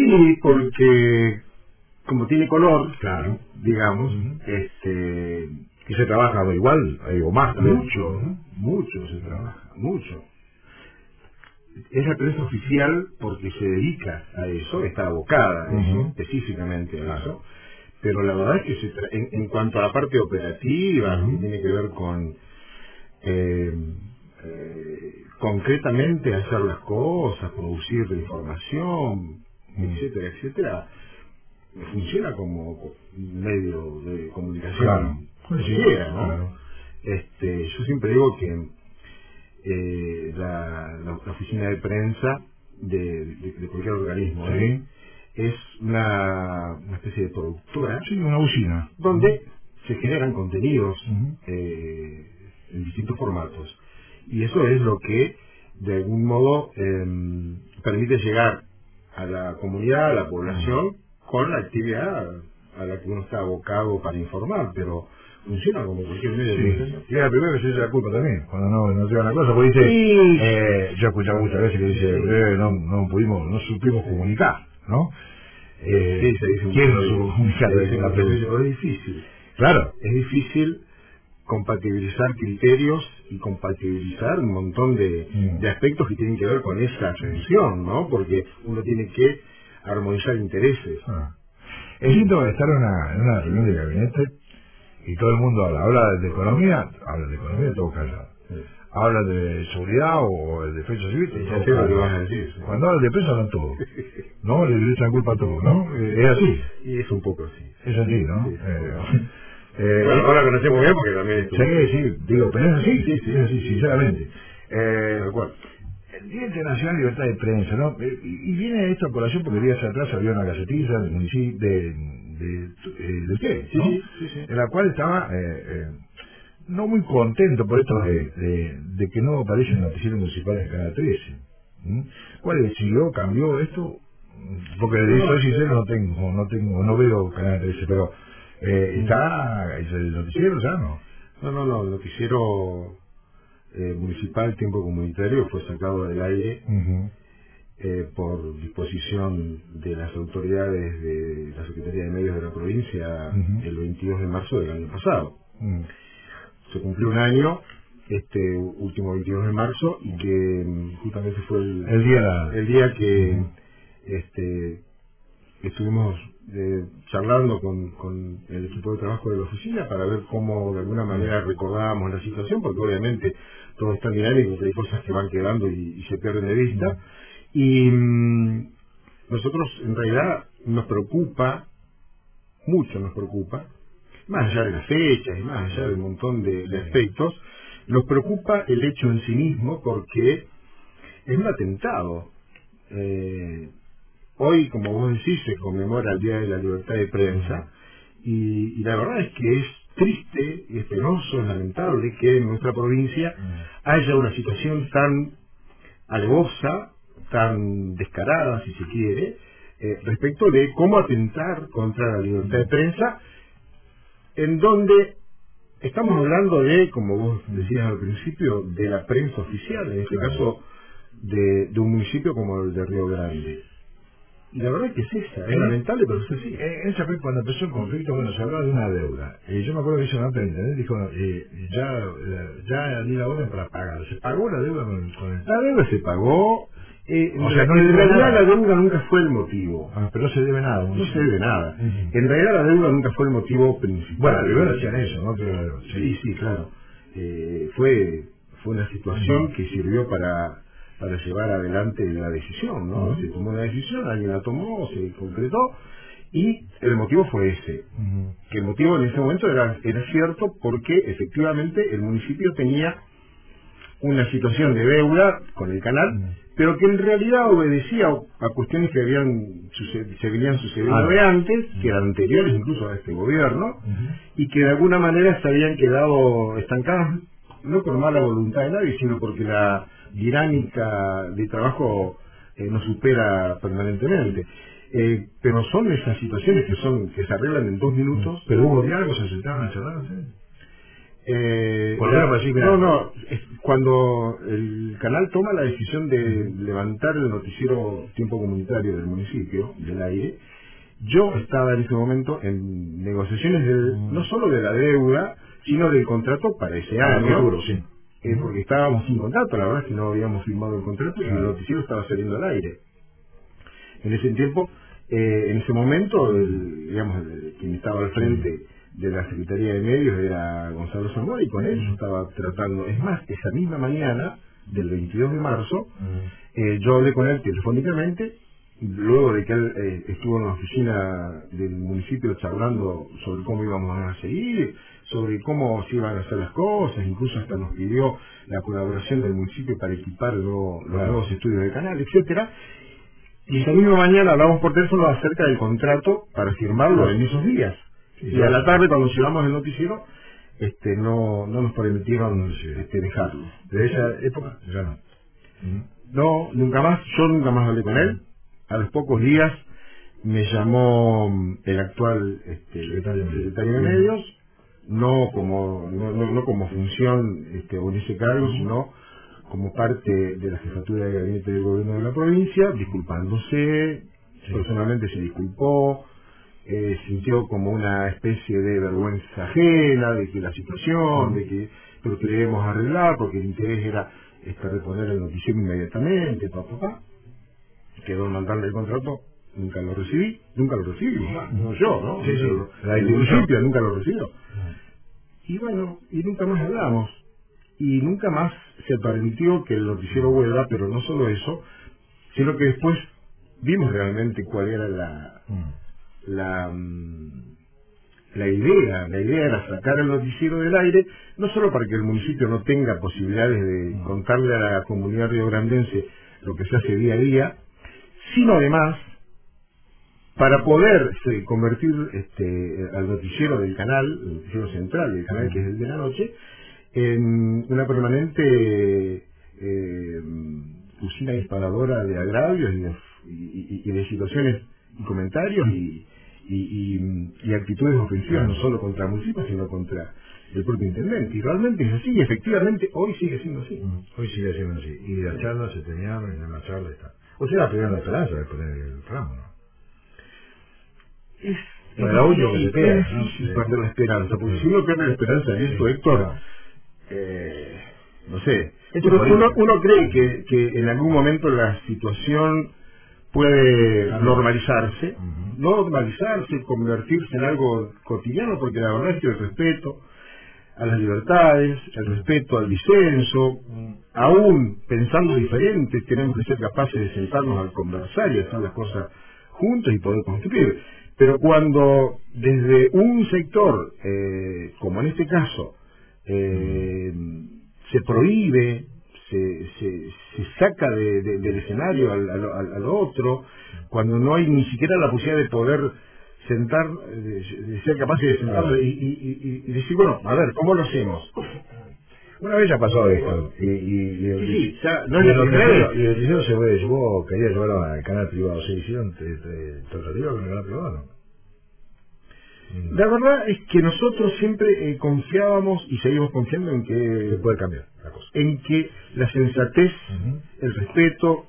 Sí, porque como tiene color, Claro. digamos, Y se trabaja igual, o más también. mucho se trabaja, mucho. Es la prensa oficial porque se dedica a eso, está abocada a eso, específicamente a eso, pero la verdad es que en cuanto a la parte operativa, que tiene que ver con concretamente hacer las cosas, producir la información, etcétera, etcétera, funciona como un medio de comunicación cualquiera, ¿no? Claro. Yo siempre digo que la oficina de prensa de cualquier organismo es una especie de productora, Sí, una usina. donde se generan contenidos en distintos formatos, y eso es lo que de algún modo permite llegar a la comunidad, a la población, con la actividad a la que uno está abocado para informar, pero funciona como cualquier medio de comunicación. Y la primera vez se echa la culpa también, cuando no llega la cosa, porque dice, yo he escuchado muchas veces que dice, no supimos comunicar, ¿no? Sí, se dice ¿Quién no supo comunicar? pero es difícil. Claro. Es difícil compatibilizar criterios y compatibilizar un montón de aspectos que tienen que ver con esa función, ¿no? Porque uno tiene que armonizar intereses. Es lindo estar en una reunión de gabinete y todo el mundo habla de economía todo callado. Habla de seguridad o de defensa civil, Ya sé lo que vas a decir. Cuando hablan de defensa hablan todo. No, le echan culpa a todo, ¿no? Es así. Y es un poco así. Es así, ¿no? Sí, bueno, ahora la conocemos bien porque también sí, digo, pero es así, es así, sinceramente. Bueno, El Día Internacional de Libertad de Prensa, ¿no? Y viene esto a colación porque días atrás había una gacetilla del municipio de usted, ¿no? Sí. En la cual estaba no muy contento por esto de que no aparecen noticieros municipales en Canal 13. ¿Cuál decidió, cambió esto? Porque soy sincero, no veo Canal 13, pero está el noticiero, ¿ya no? No, el noticiero municipal Tiempo Comunitario fue sacado del aire por disposición de las autoridades de la Secretaría de Medios de la provincia el 22 de marzo del año pasado. Se cumplió un año este último 22 de marzo y que justamente fue el día que estuvimos charlando con el equipo de trabajo de la oficina para ver cómo de alguna manera recordábamos la situación, porque obviamente todo es tan dinámico que hay cosas que van quedando y se pierden de vista, y nosotros en realidad nos preocupa, mucho nos preocupa, más allá de las fechas y más allá de un montón de aspectos, nos preocupa el hecho en sí mismo porque es un atentado. Hoy, como vos decís, se conmemora el Día de la Libertad de Prensa y la verdad es que es triste, es penoso, es lamentable que en nuestra provincia haya una situación tan alevosa, tan descarada, si se quiere, respecto de cómo atentar contra la libertad de prensa, en donde estamos hablando de, como vos decías al principio, de la prensa oficial, en este caso de un municipio como el de Río Grande. Y la verdad es que es esa, es lamentable, pero es así. Esa fue cuando empezó el conflicto, bueno, se hablaba de una deuda. Yo me acuerdo que hizo una nota en internet, dijo, ya di la orden para pagar. ¿Se pagó la deuda con el... La deuda se pagó. O sea, no en realidad nada. la deuda nunca fue el motivo. Pero no se debe nada. No se debe nada. En realidad la deuda nunca fue el motivo principal. Bueno, primero decían eso, ¿no? Pero, sí, claro. Fue una situación que sirvió para llevar adelante la decisión, ¿no? Se tomó una decisión, alguien la tomó, se concretó, y el motivo fue ese. Que el motivo en ese momento era cierto porque efectivamente el municipio tenía una situación de deuda con el canal, pero que en realidad obedecía a cuestiones que se venían sucediendo de antes, que eran anteriores incluso a este gobierno, y que de alguna manera se habían quedado estancadas, no por mala voluntad de nadie, sino porque la dinámica de trabajo nos supera permanentemente. Pero son esas situaciones que se arreglan en 2 minutos. Pero hubo diálogos, se sentaron a charlar, ¿sí? Cuando el canal toma la decisión de levantar el noticiero Tiempo Comunitario del municipio, del aire, yo estaba en ese momento en negociaciones no solo de la deuda, sino del contrato para ese año, porque estábamos sin contrato, la verdad es que no habíamos firmado el contrato y el noticiero estaba saliendo al aire. En ese tiempo, en ese momento, quien estaba al frente de la Secretaría de Medios era Gonzalo Zamora, y con él yo estaba tratando. Es más, esa misma mañana del 22 de marzo, yo hablé con él telefónicamente, luego de que él estuvo en la oficina del municipio charlando sobre cómo íbamos a seguir, sobre cómo se iban a hacer las cosas, incluso hasta nos pidió la colaboración del municipio para equipar los nuevos estudios de canal, etcétera. Y esa misma mañana hablamos por teléfono acerca del contrato para firmarlo en esos días. Y a la tarde, cuando llegamos el noticiero, no nos permitieron dejarlo. De esa época ya no. No, nunca más. Yo nunca más hablé con él. A los pocos días me llamó el actual secretario de Medios, no como función o en ese cargo, sino como parte de la jefatura de gabinete del gobierno de la provincia, disculpándose. Personalmente se disculpó. Sintió como una especie de vergüenza ajena de que la situación, de que lo queremos arreglar porque el interés era reponer el noticiero inmediatamente, quedó en mandarle el contrato, nunca lo recibí, no yo, ¿no? El municipio nunca lo recibió. Y bueno, y nunca más hablamos, y nunca más se permitió que el noticiero vuelva, pero no solo eso, sino que después vimos realmente cuál era la idea era sacar el noticiero del aire, no solo para que el municipio no tenga posibilidades de contarle a la comunidad riograndense lo que se hace día a día, sino además para poder convertir al noticiero del canal, el noticiero central del canal, que es el de la noche, en una permanente usina disparadora de agravios y de situaciones y comentarios y actitudes ofensivas, no solo contra el municipio, sino contra el propio intendente. Y realmente es así, y efectivamente hoy sigue siendo así. Hoy sigue siendo así. Y las charlas se tenían, en la charla está. O sea, perdieron la esperanza de poner el tramo, ¿no? Es la única que se queda, es difícil perder la esperanza, porque si uno pierde la esperanza en esto, Héctor, no sé, uno cree que en algún momento la situación puede normalizarse, convertirse en algo cotidiano, porque la verdad es que el respeto a las libertades, el respeto al disenso, aún pensando diferente, tenemos que ser capaces de sentarnos a conversar y hacer las cosas juntos y poder construir. Pero cuando desde un sector, como en este caso, se prohíbe, se saca del escenario al otro, cuando no hay ni siquiera la posibilidad de poder sentar, de ser capaces de sentarlo y decir, bueno, a ver, ¿cómo lo hacemos? Una vez ya pasó esto, y el noticiero se llevó, quería llevarlo al canal privado, se hicieron tratativas con el canal privado, ¿no? La verdad es que nosotros siempre confiábamos y seguimos confiando en que se puede cambiar la cosa, en que la sensatez, el respeto,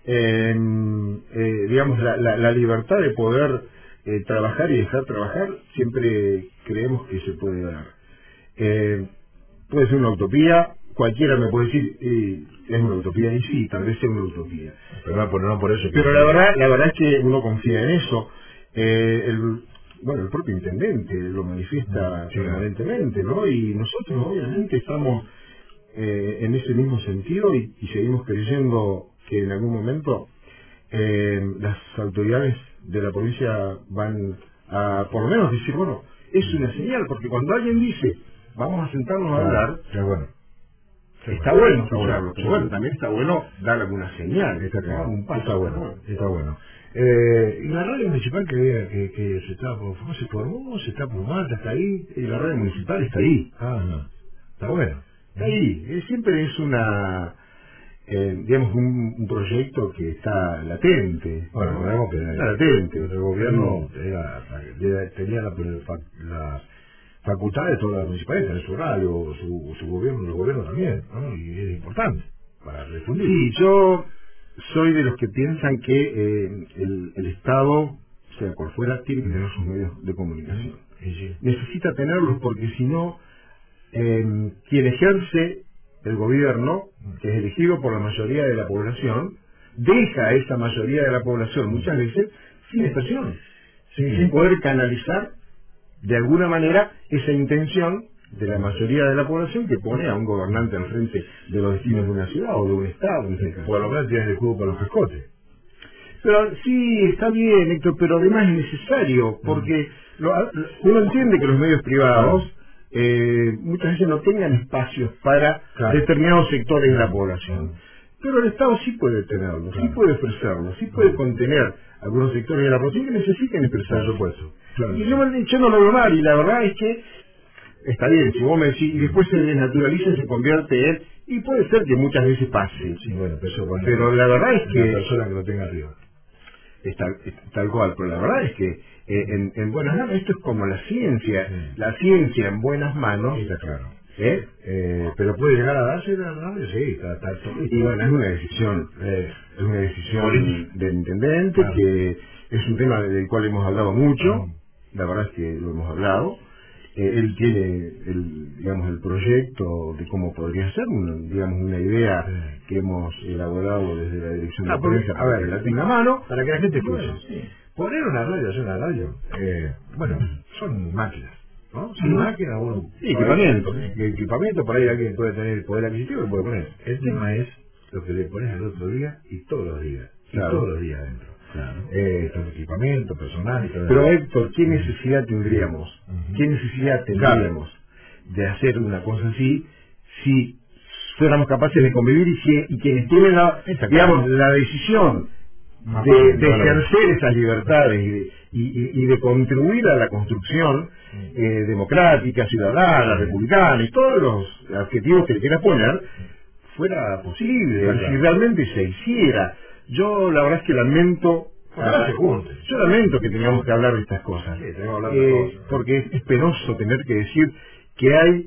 digamos la libertad de poder trabajar y dejar trabajar, siempre creemos que se puede dar. Puede ser una utopía, cualquiera me puede decir es una utopía, y sí, tal vez sea una utopía, pero no por eso. Pero la verdad es que uno confía en eso. El propio intendente lo manifiesta permanentemente, ¿no? Y nosotros obviamente estamos en ese mismo sentido y seguimos creyendo que en algún momento las autoridades de la provincia van a por lo menos decir, bueno, es una señal, porque cuando alguien dice vamos a sentarnos a hablar, está bueno escucharlo, pero bueno, también está bueno dar alguna señal, un paso. Está bueno. Y la radio municipal que se formó, se está formando, está ahí, y la radio municipal está ahí. Está bueno. Está ahí. Siempre es digamos, un proyecto que está latente. Bueno, está latente. El gobierno tenía facultades todas las municipalidades, tener su radio, su gobierno, los gobiernos también, ¿no? Y es importante para difundir. Sí, yo soy de los que piensan que el Estado, sea cual fuera, tiene que tener sus medios de comunicación. Sí. Necesita tenerlos porque si no, quien ejerce el gobierno, que es elegido por la mayoría de la población, deja a esa mayoría de la población muchas veces sin expresión, sin poder canalizar de alguna manera esa intención de la mayoría de la población que pone a un gobernante al frente de los destinos de una ciudad o de un estado, en este caso. Por lo menos tienes el juego para los pescotes. Pero sí, está bien, Héctor, pero además es necesario, porque uno entiende que los medios privados muchas veces no tengan espacios para determinados sectores de la población. Pero el Estado sí puede tenerlo, sí puede ofrecerlo, sí puede contener algunos sectores de la población que necesiten expresar. Por supuesto. Y yo no lo veo mal, y la verdad es que está bien, si vos me decís, y después se desnaturaliza y se convierte en, y puede ser que muchas veces pase. Sí, bueno, pero la verdad es que la persona que lo tenga arriba. Es tal cual, pero la verdad es que en buenas manos, esto es como la ciencia, la ciencia en buenas manos, está claro. Pero puede llegar a darse la radio, sí, está y bueno, es una decisión del intendente, que es un tema del cual hemos hablado mucho, la verdad es que lo hemos hablado. Él tiene el proyecto de cómo podría ser, una idea que hemos elaborado desde la dirección de prensa para que la tenga a mano, para que la gente escuche. Poner una radio, hacer una radio, bueno, son máquinas, ¿no? Son máquinas, bueno, equipamiento, por ahí alguien puede tener el poder adquisitivo y puede poner. El tema es lo que le pones al otro día y todos los días, todos los días adentro. Todo equipamiento, personal y todo. Pero Héctor, ¿qué necesidad tendríamos? ¿Qué necesidad tendríamos de hacer una cosa así si fuéramos capaces de convivir y quienes tienen la decisión de ejercer esas libertades y de contribuir a la construcción democrática, ciudadana, republicana y todos los adjetivos que le quieras poner, fuera posible, si realmente se hiciera? Yo la verdad es que lamento que tengamos que hablar de estas cosas, porque es penoso tener que decir que hay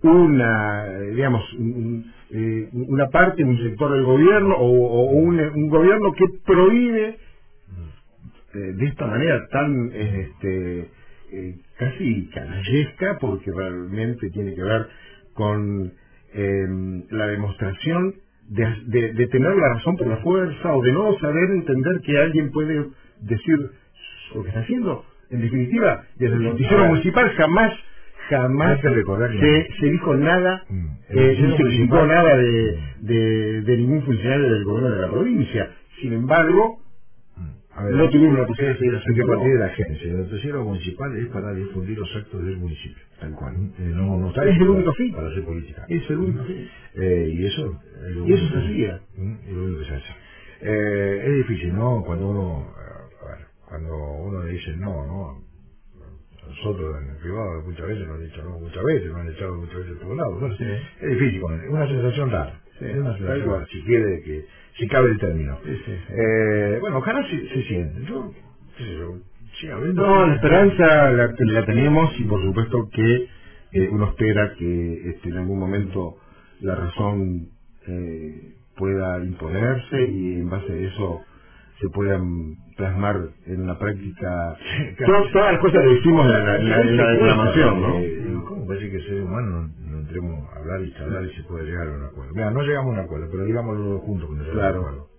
una parte, un sector del gobierno o un gobierno que prohíbe de esta manera tan casi canallesca, porque realmente tiene que ver con la demostración de tener la razón por la fuerza o de no saber entender que alguien puede decir lo que está haciendo. En definitiva, desde el noticiero municipal jamás se dijo nada, ni se criticó nada de ningún funcionario del gobierno de la provincia. Sin embargo, no tuvimos la posibilidad de seguir haciendo a partir de la agencia. El noticiero municipal es para difundir los actos del municipio, tal cual. No está es el único fin para hacer política. Es el único fin. Y eso se hacía. Es lo único que se hace. Es difícil, ¿no? Cuando uno le dice no. Nosotros en el privado muchas veces nos han dicho no, muchas veces nos han echado muchas veces por un lado. Bueno, es difícil, es una sensación rara. Es una sensación rara, si quiere que si cabe el término. Bueno, ojalá se siente. La esperanza la tenemos, y por supuesto que uno espera que en algún momento la razón pueda imponerse y en base a eso se puedan plasmar en la práctica todas las cosas que decimos en la declamación, ¿no? ¿Cómo parece que el ser humano no entremos a hablar y charlar y se puede llegar a un acuerdo? Mira, no llegamos a un acuerdo, pero digámoslo juntos con el acuerdo.